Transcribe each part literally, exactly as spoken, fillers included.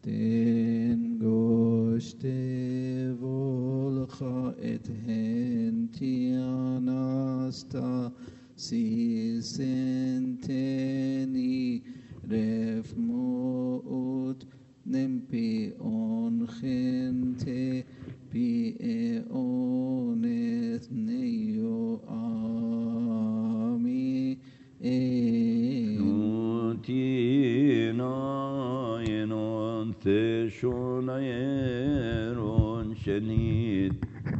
den goste volcha et hentianasta si senteni refmoot nempi on gente pi eonet neo ami Nutina yenon theshona yeron shenit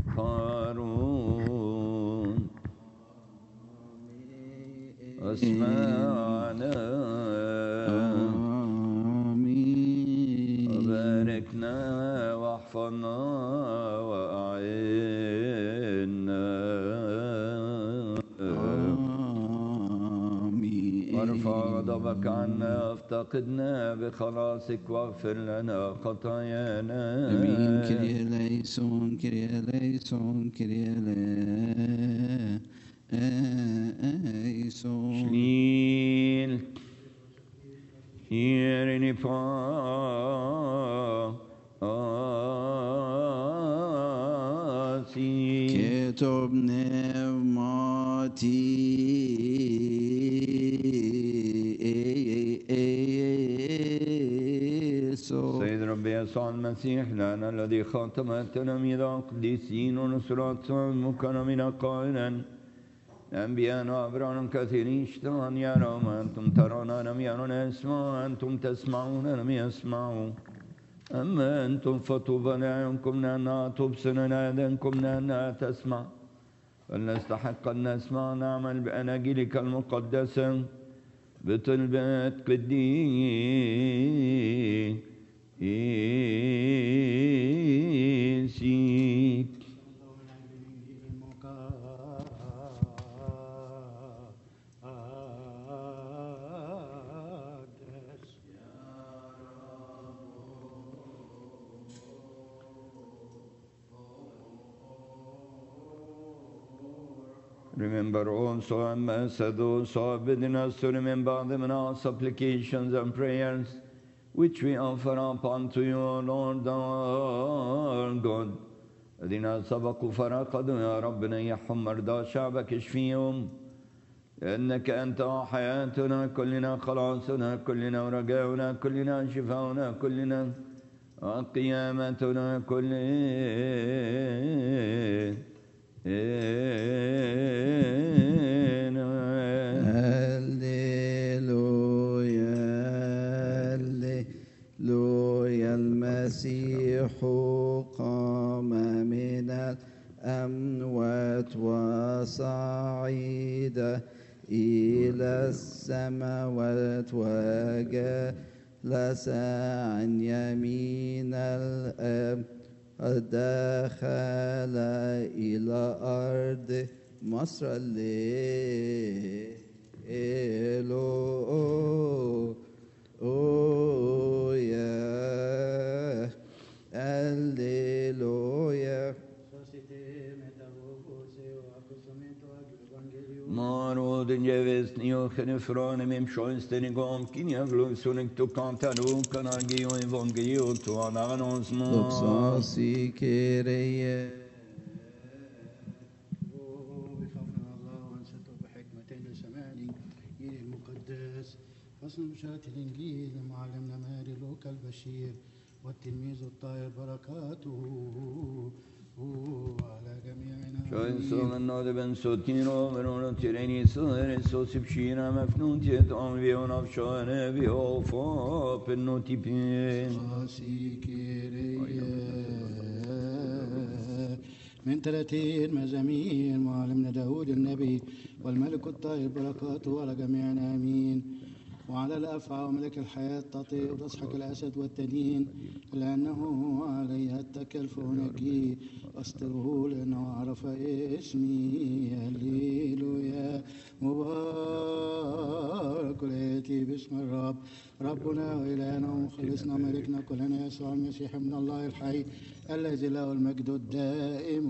karun asma'na وباركنا واحفظنا وأعنا وارفع غضبك عنا افتقدنا بخلاصك واغفر لنا خطايانا امين. كريه ليسون كريه ليسون كريه ليسون شليل هيرني فا آسي كتب نعمتي سيد ربي يسوع المسيح لنا الذي خاتم التلاميذ القديسين ونصرات المكرمين قائلا أنبياء وأبرار كثيرين اشتهوا أن يروا ما أنتم ترون لم يروا يسمعوا أنتم تسمعون لم يسمعوا أما أنتم فطوبى لأعينكم لأنها تبصر لآذانكم لأنها تسمع فلنستحق أن نسمع ونعمل بأناجيلك المقدسة بطلبات قديسيك Remember also, Ambassador, so bidden us to remember them in our supplications and prayers, which we offer up unto you, Lord our God. الذين سبقوا فرقدوا يا رب نيحهم مرضى شعبك اشفيهم لأنك أنت حياتنا كلنا خلاصنا كلنا ورجاؤنا كلنا شفاؤنا كلنا وقيامتنا كلنا هللويا هللويا المسيح قام من الأموات وصعد إلى السماوات وجلس عن يمين الآب دخل إلى أرض مصر هللويا هللويا Marodin jevesni och henifrån mim sjönsten igång kin jag glömsunik tu kantaru kanagio evangelio tu ananons mo لبصاصي كيريه بخوفنا الله وانسته بحكمة لسماني إلى المقدس فصل بشارة الإنجيل معلمنا ماري لوكا البشير والتلميذ الطاهر بركاته على جميعنا. شوين النود بن سوتينو منون تيريني سهر سوسي بشينا مفنون تيتون بيون افشان بيوفا بنوتي بين من ثلاثين مزامير معلمنا داود النبي والملك الطاهر بركاته على جميعنا آمين. وعلى الأفعى وملك الحياة تطير وتضحك الأسد والتنين لأنه عليها اتكل فأنجيه أستره لأنه عرف اسمي. هللويا مبارك الآتي باسم الرب ربنا وإلهنا ومخلصنا ملكنا كلنا يسوع المسيح ابن الله الحي الذي له المجد الدائم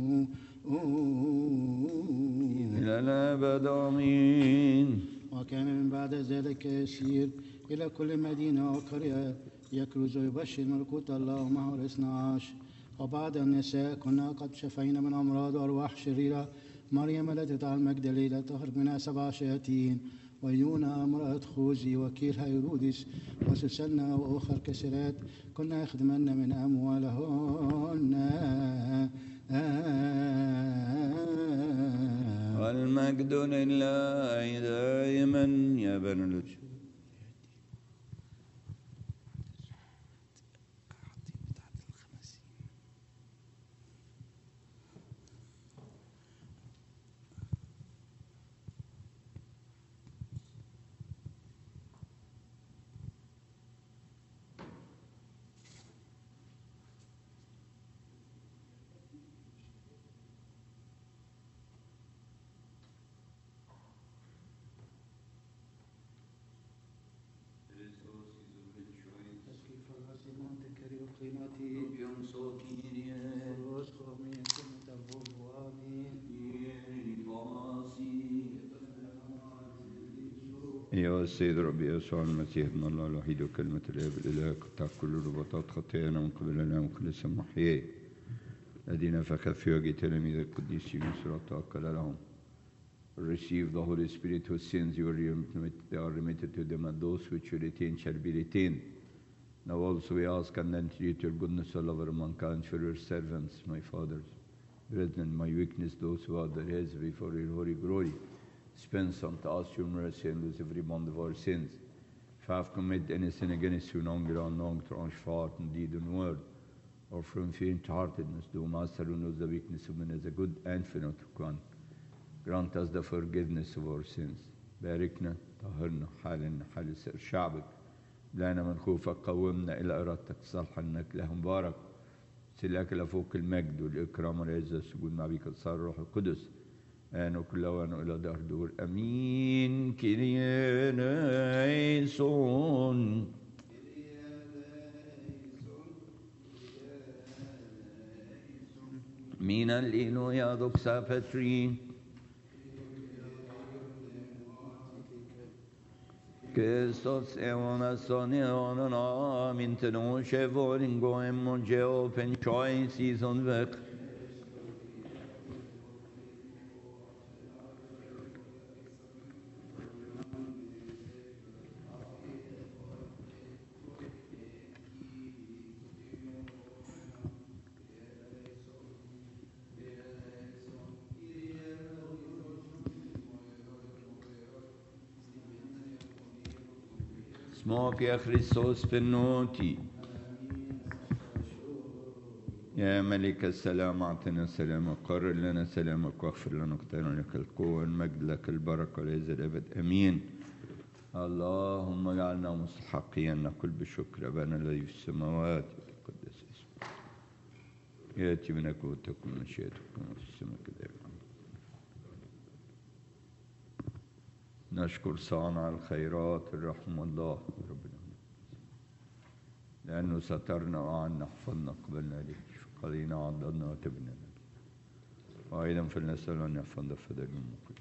إلى الأبد آمين. وكان من بعد ذلك يسير إلى كل مدينة وقرية يكرز ويبشر ملكوت الله معه الاثنى عشر. وبعد النساء كنا قد شفينا من أمراض وأرواح شريرة مريم التي تدعى المجدلية تخرج منها سبع شياطين، ويونا امرأة خوذي وكيل هيرودس، وسوسنة وأخر كثيرات كنا يخدمن من أموالهن. والمجد لله دائما يا بني. يا السيد ربي يسوع المسيح ابن الله الوحيد وكلمة الآب الإله قطع كل رباطات خطايانا من قبلنا ومخلص محيي الذين فخذ في وجه تلاميذ القديسين صراط توكل لهم. Receive the Holy Spirit whose sins you are remitted, they are remitted to them, and those which you retain shall be retained. Now also we ask and entreat your goodness all over mankind for your servants, my fathers, brethren, my weakness, those who are their heads before your holy glory. Dispense unto us your mercy and lose every bond of our sins. If I have committed any sin against you, known or unknown, through thought and deed and word, or from faint-heartedness, do Master who knows the weakness of men as a good and infinite one, grant us the forgiveness of our sins. باركنا طهرنا حالنا حال سائر شعبك. بلانا من خوفك قومنا إلى إرادتك صالحا إنك له مبارك. سلك لفوق المجد والإكرام والعزة السجود مع بك صار الروح القدس. آن كل وان إلى دهر دور أمين. كيريا ليسون من الإلو يا دوكسا باترين Christos eonason eonon min tenon chevorin goem mongeo penchoi season vek. اسمك يا خريستوس بنوتي يا ملك السلام أعطنا سلامك قرر لنا سلامك واغفر لنا خطايانا لك القوة والمجد لك البركة والعزة الأبد أمين. اللهم اجعلنا مستحقين نقول بشكر أبانا الذي في السماوات يتقدس اسمك يأتي ملكوتك ومشيئتك كما في السماء كذلك. نشكر صانع الخيرات الرحمة الله ربنا لأنه سترنا وعنا حفظنا قبلنا لك قضينا عضدنا وتبنا لك وأيضا فلنسأل أن يحفظنا فدل المقيم.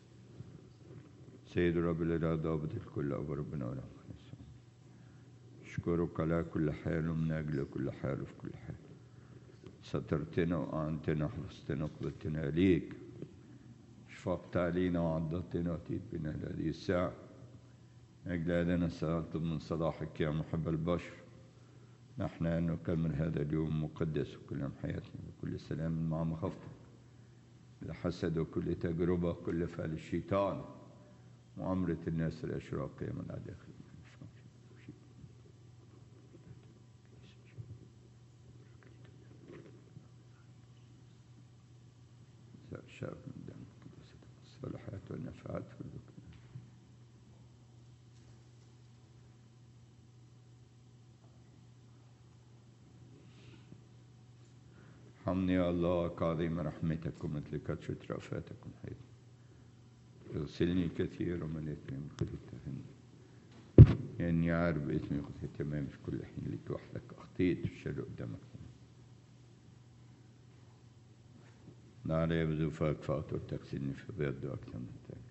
سيد رب الإله ضابط الكل أبو ربنا ولا خير. أشكرك على كل حال ومن أجل كل حال وفي كل حال. سترتنا وأعنتنا حفظتنا قبلتنا ليك. شفقت علينا وعضدتنا وأتيت بنا لهذه الساعة. أجل هذا نسألطلب من صلاحك يا محب البشر. نحن أن نكمل هذا اليوم مقدس وكل يوم حياتنا بكل سلام مع مخافتك. الحسد وكل تجربة كل فعل الشيطان مؤامرة الناس الأشراقية من داخل شاب من دم الصالحات والنفعات في الذكر. ارحمني يا الله كعظيم رحمتك ومثل كثرة رأفاتك وحياتك. اغسلني كثيرا من اثمي خطيتهن اني عارف باسمي خطيت تمام في كل حين لك وحدك اخطيت في الشر قدامك. نعلي بزوفاك فاطر تغسلني في بيض اكثر من ذلك.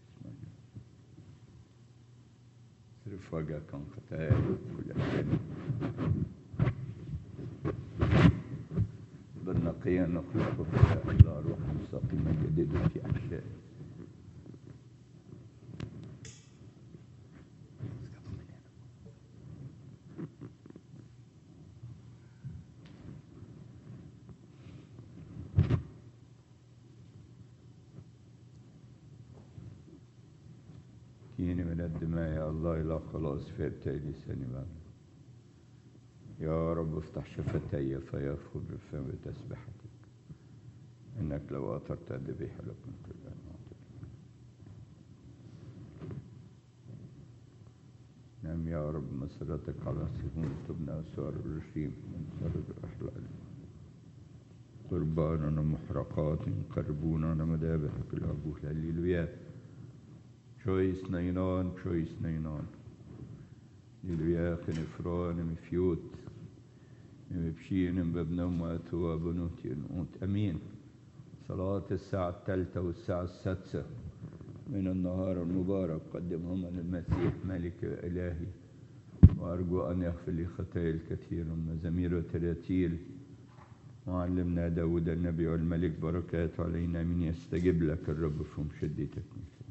صرف وجهك عن خطاياي كل احيان حقيقة نخلق في الله روح مستقيمة جديدة في أحشائي. كيني من الدماء يا الله إلى خلاص في ابتدي لساني بعد. يا رب افتح شفتي فيفخر بفم تسبحتك، إنك لو أطرت ذبيح لكم كل أنواع. نعم يا رب مسرتك على صهيون تبنى أسوار الرشيم من سرد الأحلال. قرباننا محرقات قربونا مذابحك الأبوه هللويا. شويس نينان شويس نينان هللويا. خنفران مفيوت مبشين ببنم واتوا بنوتي نقوت. أمين. صلاة الساعة الثالثة والساعة السادسة من النهار المبارك قدمهم للمسيح ملك إلهي، وأرجو أن يغفر لي خطايا الكثير من مزامير وتراتيل. معلمنا داود النبي والملك بركات علينا، من يستجب لك الرب في شدتك.